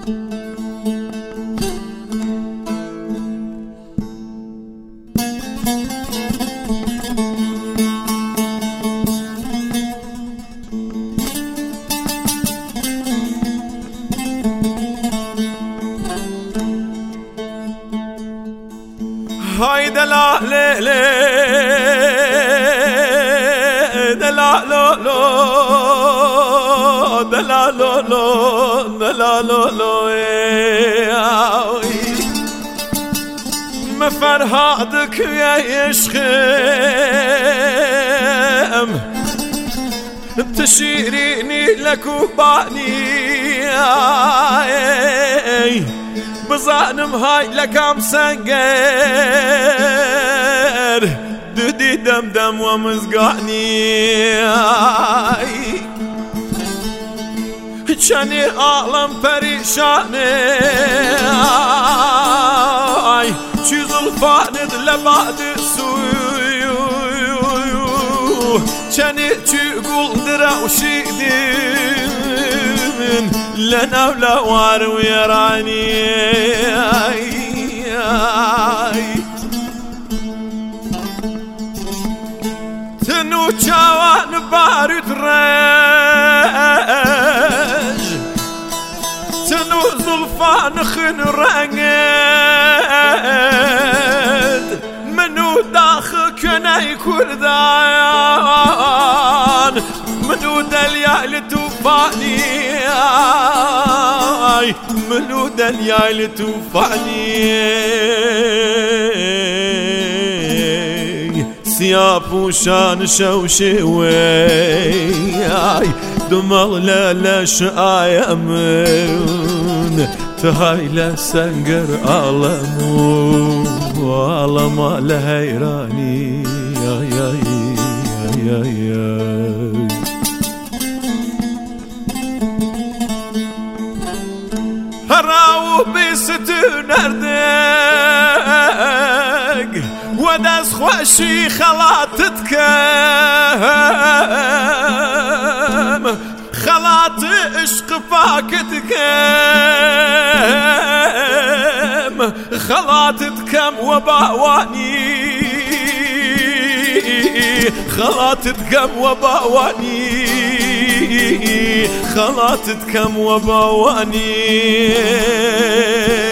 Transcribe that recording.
هاي دلالي دلالو مفرهادك يا يشخم تشيريني لك وباني بظانم هاي لكام سنجر دودي دمدم ومزقعني چنی عالم پریشانه چی زلفاند لبعد سویو چنی چی گل دروشیدین لنا لوار ويراني تنو جوان بارد رج تنو زلفان خن رنگد منو داخل کنای کردان منو دلیال توفانی منو دلیال توفانی سیاه پوشان شوشوی دماغ لش آیمن تهای لسنگر عالمو عالم لحیرانی هراو بیستو نردگ و دست خوشی خلاتت کم خلات عشق فاکت کم خلاتت کم و باوانی خلاتت كم وباواني خلاتت كم وباواني